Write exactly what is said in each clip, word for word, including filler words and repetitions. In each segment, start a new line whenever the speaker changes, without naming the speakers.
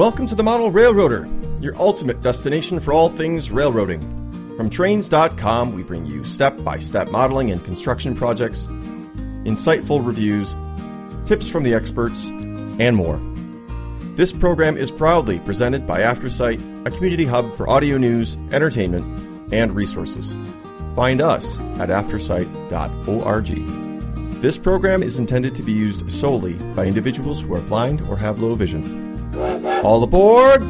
Welcome to the Model Railroader, your ultimate destination for all things railroading. From trains dot com, we bring you step-by-step modeling and construction projects, insightful reviews, tips from the experts, and more. This program is proudly presented by AfterSight, a community hub for audio news, entertainment, and resources. Find us at aftersight dot org. This program is intended to be used solely by individuals who are blind or have low vision. All aboard!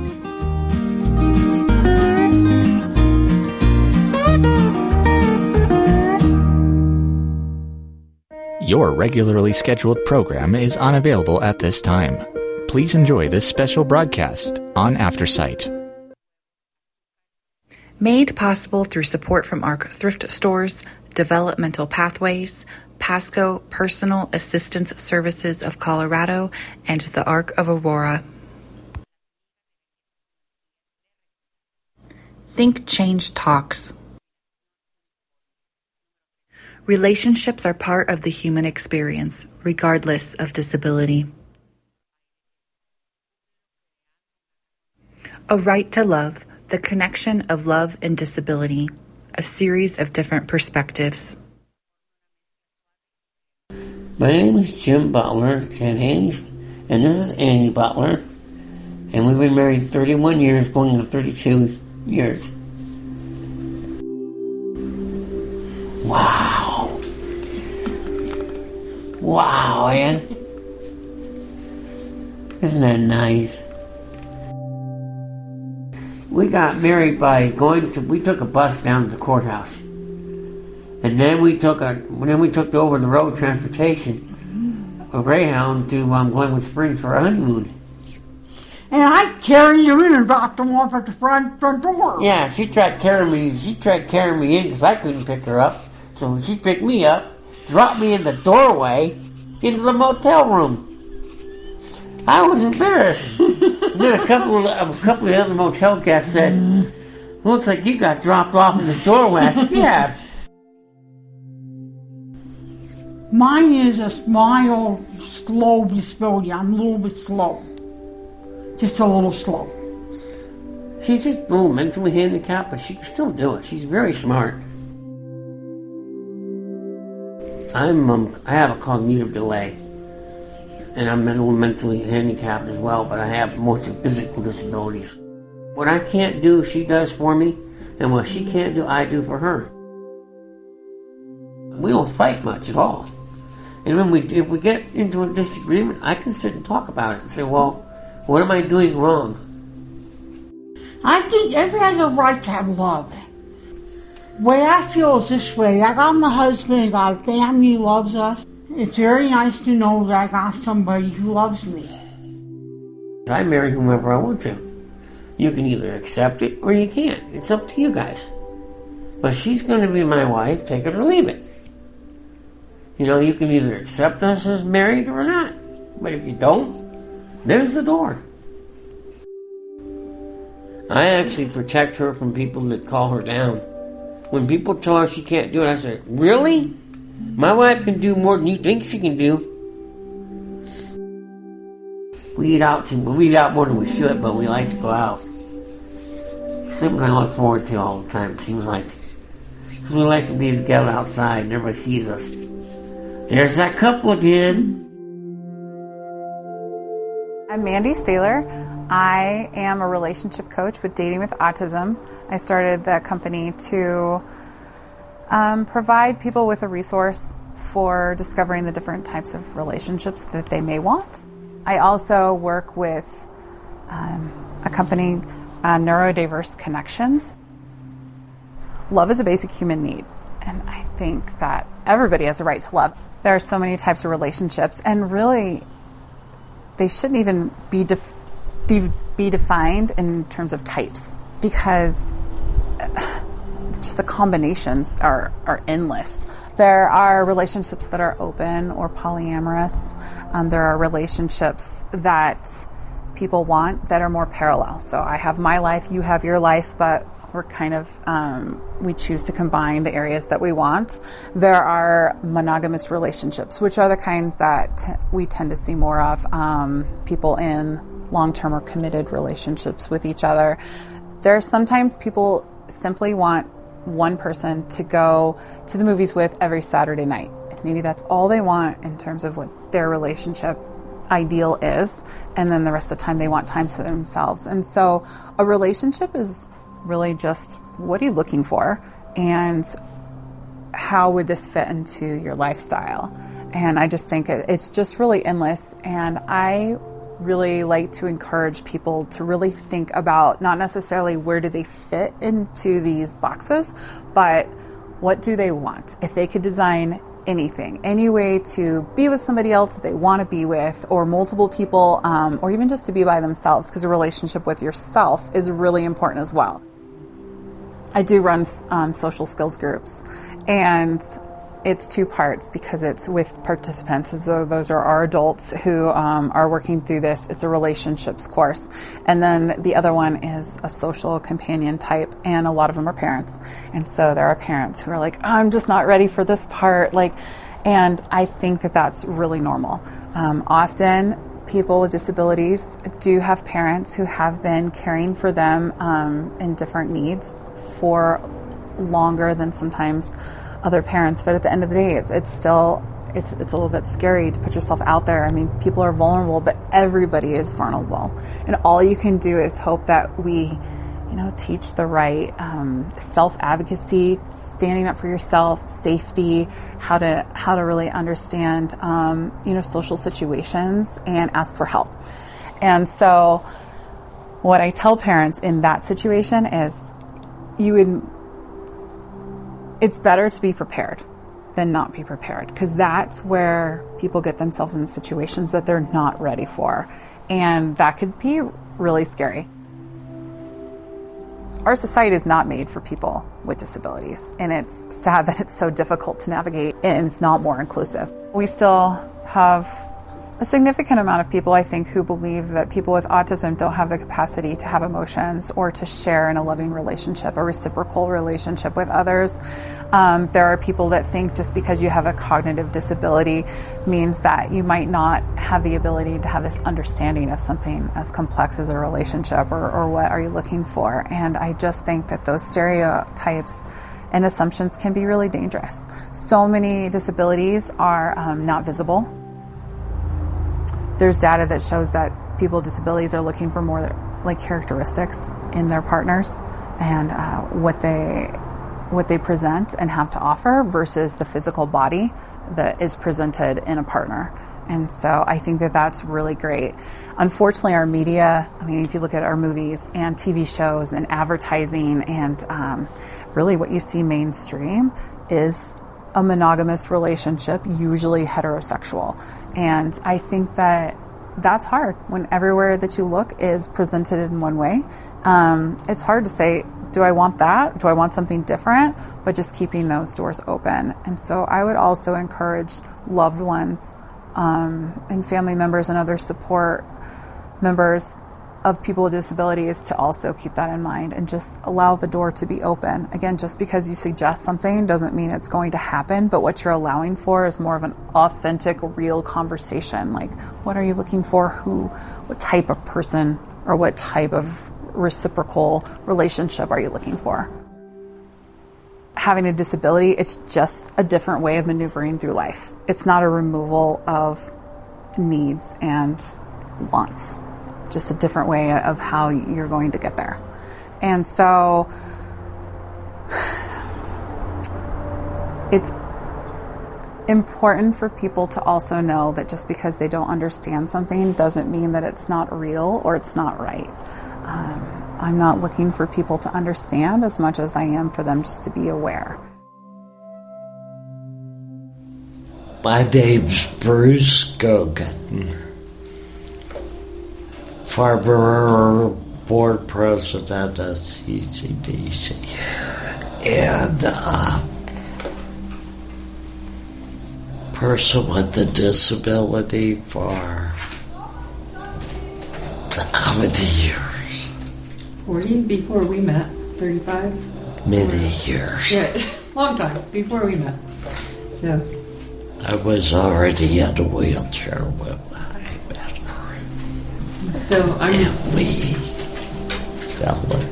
Your regularly scheduled program is unavailable at this time. Please enjoy this special broadcast on AfterSight.
Made possible through support from ARC Thrift Stores, Developmental Pathways, Pasco Personal Assistance Services of Colorado, and the ARC of Aurora. Think Change Talks. Relationships are part of the human experience, regardless of disability. A Right to Love, the connection of love and disability, a series of different perspectives.
My name is Jim Butler, and Annie's, and this is Annie Butler, and we've been married thirty-one years, going to thirty-two years. Wow. Wow, Ann. Isn't that nice? We got married by going to, we took a bus down to the courthouse. And then we took a, then we took the over the road transportation, a Greyhound, to um, Glenwood Springs for our honeymoon.
And I carried you in and dropped them off at the front front door.
Yeah, she tried carrying me. She tried carrying me in because I couldn't pick her up. So she picked me up, dropped me in the doorway into the motel room. I was embarrassed. And then a couple of a couple of other motel guests said, "Looks like you got dropped off in the doorway." I said, "Yeah."
Mine is a smile, slow disability. I'm a little bit slow. Just a little slow.
She's just a little mentally handicapped, but she can still do it. She's very smart. I'm um, I have a cognitive delay, and I'm a little mentally handicapped as well, but I have mostly physical disabilities. What I can't do, she does for me, and what she can't do, I do for her. We don't fight much at all. And when we, if we get into a disagreement, I can sit and talk about it and say, well, what am I doing wrong?
I think everyone has a right to have love. The way I feel is this way. I got my husband, I got a family who loves us. It's very nice to know that I got somebody who loves me.
I marry whomever I want to. You can either accept it or you can't. It's up to you guys. But she's going to be my wife, take it or leave it. You know, you can either accept us as married or not. But if you don't, there's the door. I actually protect her from people that call her down. When people tell her she can't do it, I say, really? My wife can do more than you think she can do. We eat out too, we eat out more than we should, but we like to go out. Something I look forward to all the time, it seems like. Because we like to be together outside and everybody sees us. There's that couple again.
I'm Mandy Staler. I am a relationship coach with Dating with Autism. I started the company to um, provide people with a resource for discovering the different types of relationships that they may want. I also work with um, a company, uh, Neurodiverse Connections. Love is a basic human need, and I think that everybody has a right to love. There are so many types of relationships, and really, they shouldn't even be def- de- be defined in terms of types, because just the combinations are, are endless. There are relationships that are open or polyamorous. Um, there are relationships that people want that are more parallel. So I have my life, you have your life, but we're kind of, um, we choose to combine the areas that we want. There are monogamous relationships, which are the kinds that t- we tend to see more of, um, people in long-term or committed relationships with each other. There are sometimes people simply want one person to go to the movies with every Saturday night. Maybe that's all they want in terms of what their relationship ideal is, and then the rest of the time they want time to themselves. And so a relationship is really just, what are you looking for, and how would this fit into your lifestyle? And I just think it, it's just really endless. And I really like to encourage people to really think about not necessarily where do they fit into these boxes, but what do they want? If they could design anything, any way to be with somebody else that they want to be with, or multiple people, um, or even just to be by themselves, because a relationship with yourself is really important as well. I do run um, social skills groups, and it's two parts because it's with participants. So those are our adults who um, are working through this. It's a relationships course. And then the other one is a social companion type, and a lot of them are parents. And so there are parents who are like, oh, I'm just not ready for this part. Like, and I think that that's really normal. Um, often people with disabilities do have parents who have been caring for them um, in different needs for longer than sometimes other parents, but at the end of the day, it's it's still it's it's a little bit scary to put yourself out there. I mean, people are vulnerable, but everybody is vulnerable, and all you can do is hope that we, you know, teach the right um, self-advocacy, standing up for yourself, safety, how to how to really understand, um, you know, social situations and ask for help. And so, what I tell parents in that situation is, you would. It's better to be prepared than not be prepared, because that's where people get themselves in situations that they're not ready for. And that could be really scary. Our society is not made for people with disabilities, and it's sad that it's so difficult to navigate and it's not more inclusive. We still have a significant amount of people, I think, who believe that people with autism don't have the capacity to have emotions or to share in a loving relationship, a reciprocal relationship with others. Um, there are people that think just because you have a cognitive disability means that you might not have the ability to have this understanding of something as complex as a relationship, or, or what are you looking for. And I just think that those stereotypes and assumptions can be really dangerous. So many disabilities are um, not visible. There's data that shows that people with disabilities are looking for more like characteristics in their partners, and uh, what they what they present and have to offer versus the physical body that is presented in a partner. And so I think that that's really great. Unfortunately, our media, I mean, if you look at our movies and T V shows and advertising, and um, really what you see mainstream is a monogamous relationship, usually heterosexual. And I think that that's hard when everywhere that you look is presented in one way. Um, it's hard to say, do I want that? Do I want something different? But just keeping those doors open. And so I would also encourage loved ones um, and family members and other support members of people with disabilities to also keep that in mind and just allow the door to be open. Again, just because you suggest something doesn't mean it's going to happen, but what you're allowing for is more of an authentic, real conversation. Like, what are you looking for? Who, what type of person, or what type of reciprocal relationship are you looking for? Having a disability, it's just a different way of maneuvering through life. It's not a removal of needs and wants. Just a different way of how you're going to get there. And so it's important for people to also know that just because they don't understand something doesn't mean that it's not real or it's not right. Um, I'm not looking for people to understand as much as I am for them just to be aware.
My name's Bruce Gogan. Mm-hmm. Former board president at C C D C, and uh, person with a disability for how many years?
forty before we met. thirty-five?
Many years.
Yeah, long time before we met. Yeah.
I was already in a wheelchair when I met her.
So I'm.
And we fell in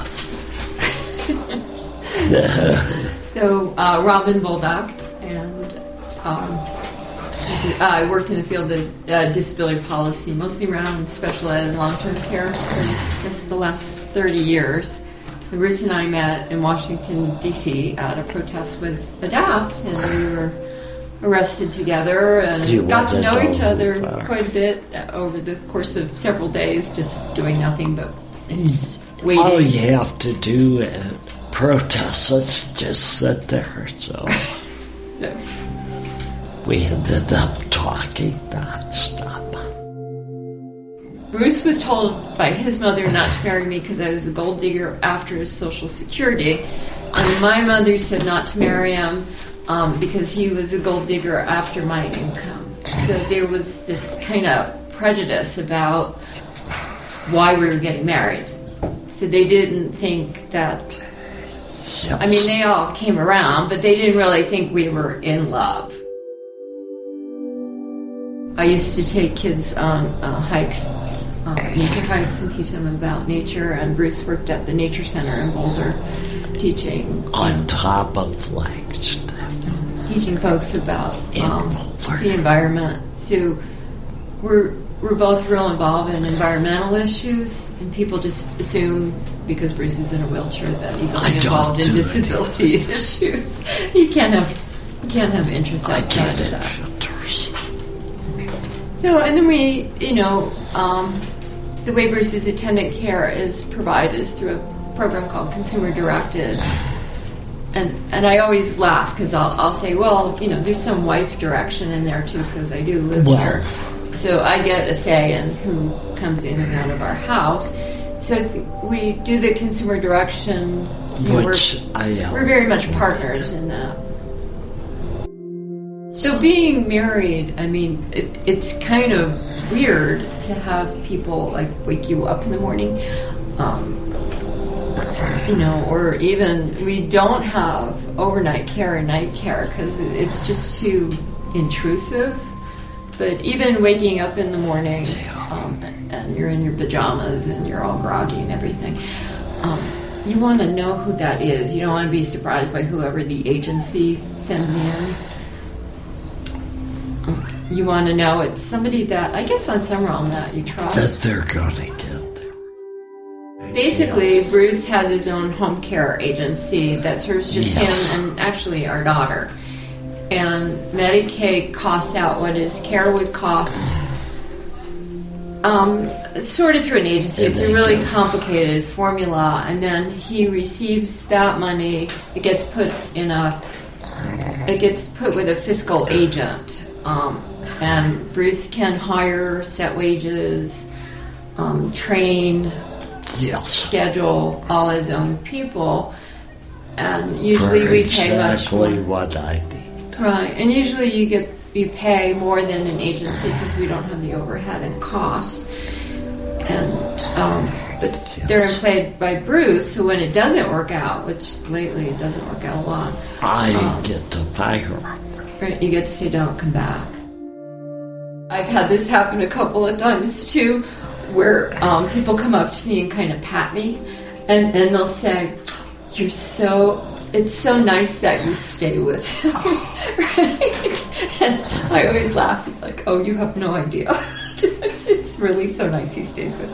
love.
So uh, Robin Boldock, and um, I worked in the field of uh, disability policy, mostly around special ed and long-term care for I guess the last thirty years. And Bruce and I met in Washington, D C at a protest with ADAPT, and we were arrested together and got to know each other quite a bit over the course of several days, just doing nothing but waiting.
All you have to do at protests is just sit there, so
No.
we ended up talking nonstop.
Bruce was told by his mother not to marry me because I was a gold digger after his Social Security, and my mother said not to marry him um, because he was a gold digger after my income. So there was this kind of prejudice about why we were getting married. So they didn't think that,
Yes.
I mean, they all came around, but they didn't really think we were in love. I used to take kids on uh, hikes, um, nature hikes, and teach them about nature, and Bruce worked at the Nature Center in Boulder teaching
On top of Flagstaff.
teaching folks about
In
um,
Boulder.
the environment. So we're we're both real involved in environmental issues, and people just assume because Bruce is in a wheelchair that he's only
I don't
involved in
do
disability issues. You can't have you can't have interests
I
outside
get
of
it,
that.
filters.
So, and then we, you know, um, the way Bruce's attendant care is provided is through a program called Consumer Directed. And and I always laugh because I'll, I'll say, well, you know, there's some wife direction in there too because I do live
Well.
here. So I get a say in who comes in and out of our house. So th- we do the consumer direction. You know,
Which
we're,
I am.
we're very much partners in that. So being married, I mean, it, it's kind of weird to have people like wake you up in the morning, um, you know, or even we don't have overnight care or night care because it's just too intrusive. But even waking up in the morning um, and you're in your pajamas and you're all groggy and everything, um, you want to know who that is. You don't want to be surprised by whoever the agency sends in. You want to know it's somebody that, I guess on some realm, that you trust.
That they're gonna get there.
Basically,
Yes.
Bruce has his own home care agency that serves just
Yes.
him and actually our daughter. And Medicaid costs out what his care would cost, um, sort of through an agency.
And
It's a
they
really
just-
complicated formula, and then he receives that money. It gets put in a, it gets put with a fiscal agent, um, and Bruce can hire, set wages, um, train,
Yes.
schedule all his own people, and usually
For
we pay much more.
exactly what I need.
Right, and usually you get you pay more than an agency because we don't have the overhead and costs. And um, but
Yes.
they're employed by Bruce, so when it doesn't work out, which lately it doesn't work out a lot,
I
Um,
get to fire.
right, you get to say don't come back. I've had this happen a couple of times too, where um, people come up to me and kind of pat me, and, and they'll say, "You're so, it's so nice that you stay with him." Right? And I always laugh. It's like, "Oh, you have no idea. It's really so nice he stays with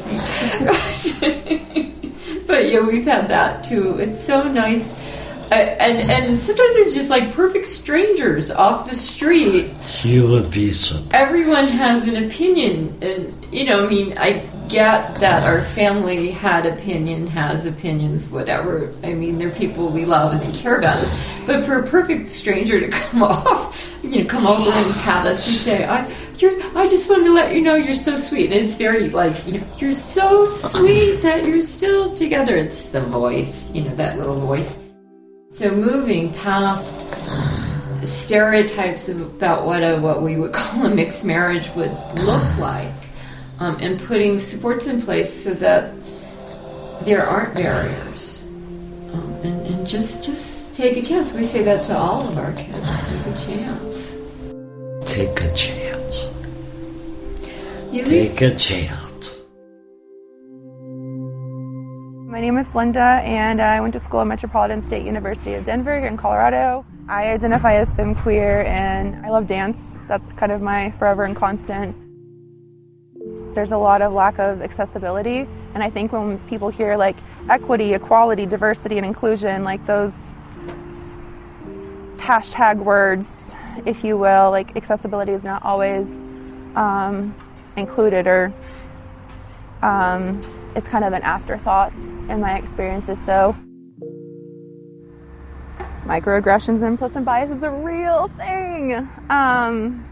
me." But yeah, we've had that too. It's so nice. Uh, and and sometimes it's just like perfect strangers off the street.
You would be surprised.
Everyone has an opinion, and you know, I mean, I get that our family had opinion, has opinions, whatever. I mean, they're people we love and they care about us. But for a perfect stranger to come off, you know, come over and pat us and say, "I, you're, I just wanted to let you know you're so sweet." And it's very like, you know, you're so sweet that you're still together. It's the voice, you know, that little voice. So moving past stereotypes about what a what we would call a mixed marriage would look like, um, and putting supports in place so that there aren't barriers, um, and, and just just take a chance. We say that to all of our kids. Take a chance.
Take a chance.
You leave,
Take a chance.
My name is Linda, and I went to school at Metropolitan State University of Denver here in Colorado. I identify as femqueer, and I love dance. That's kind of my forever and constant. There's a lot of lack of accessibility, and I think when people hear like equity, equality, diversity, and inclusion, like those hashtag words, if you will, like accessibility is not always um, included, or um, it's kind of an afterthought in my experiences. So microaggressions and implicit bias is a real thing. Um,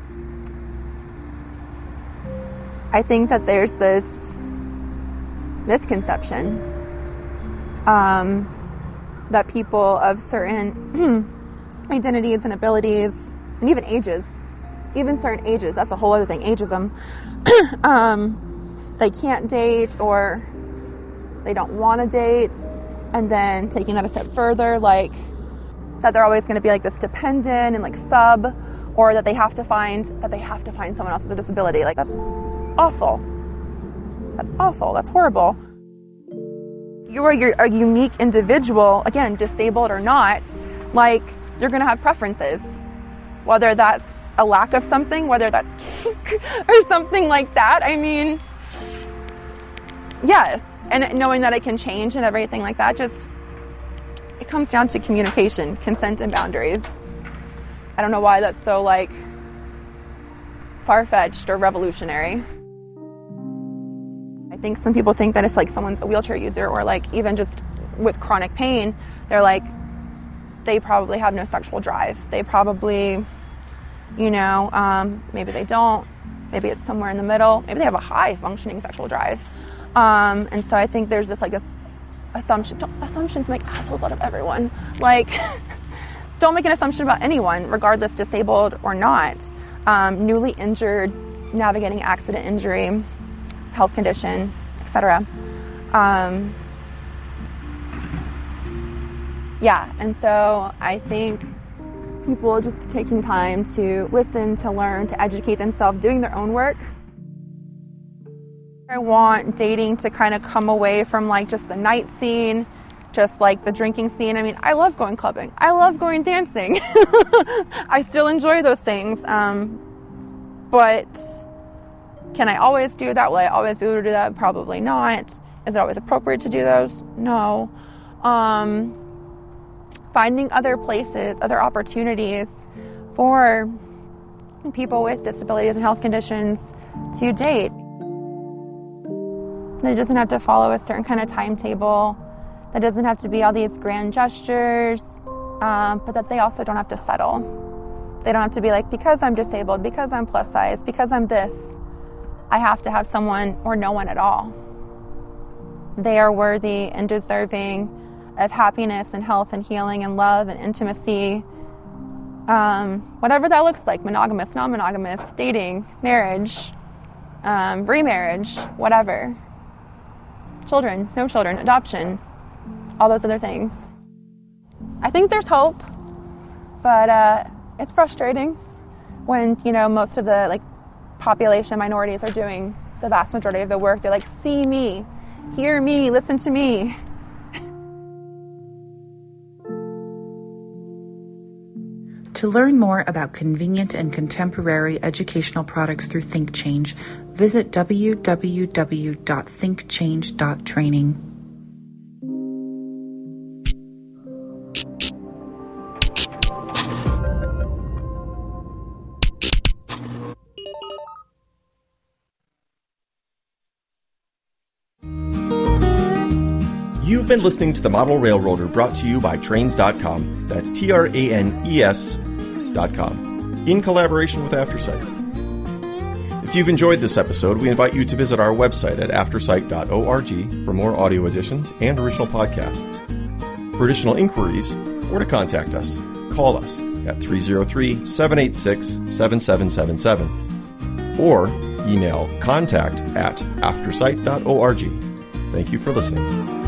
I think that there's this misconception um, that people of certain identities and abilities, and even ages, even certain ages, that's a whole other thing, ageism, um, they can't date, or they don't want to date, and then taking that a step further, like that they're always going to be like this dependent and like sub, or that they have to find that they have to find someone else with a disability. Like that's awful. That's awful. That's horrible. You are you're a unique individual, again, disabled or not. Like you're going to have preferences, whether that's a lack of something, whether that's kink or something like that. I mean, yes. And knowing that it can change and everything like that, just, it comes down to communication, consent, and boundaries. I don't know why that's so, like, far-fetched or revolutionary. I think some people think that if, like, someone's a wheelchair user, or, like, even just with chronic pain, they're like, they probably have no sexual drive. They probably, you know, um, maybe they don't. Maybe it's somewhere in the middle. Maybe they have a high-functioning sexual drive. Um, and so I think there's this, like, a assumption. Don't, assumptions make assholes out of everyone. Like, don't make an assumption about anyone, regardless disabled or not. Um, newly injured, navigating accident, injury, health condition, et cetera. Um, yeah, and so I think people just taking time to listen, to learn, to educate themselves, doing their own work. I want dating to kind of come away from like just the night scene, just like the drinking scene. I mean, I love going clubbing. I love going dancing. I still enjoy those things. Um, but can I always do that? Will I always be able to do that? Probably not. Is it always appropriate to do those? No. Um, finding other places, other opportunities for people with disabilities and health conditions to date. That it doesn't have to follow a certain kind of timetable. That doesn't have to be all these grand gestures, um, but that they also don't have to settle. They don't have to be like, because I'm disabled, because I'm plus size, because I'm this, I have to have someone or no one at all. They are worthy and deserving of happiness and health and healing and love and intimacy, um, whatever that looks like, monogamous, non-monogamous, dating, marriage, um, remarriage, whatever. Children, no children, adoption, all those other things. I think there's hope, but uh, it's frustrating when, you know, most of the like population minorities are doing the vast majority of the work. They're like, see me, hear me, listen to me.
To learn more about convenient and contemporary educational products through ThinkChange, visit w w w dot think change dot training.
You've been listening to The Model Railroader, brought to you by Trains dot com. That's T R A N E S dot com, in collaboration with AfterSight. If you've enjoyed this episode, we invite you to visit our website at aftersight dot org for more audio editions and original podcasts. For additional inquiries or to contact us, call us at three oh three, seven eight six, seven seven seven seven or email contact at aftersight dot org. Thank you for listening.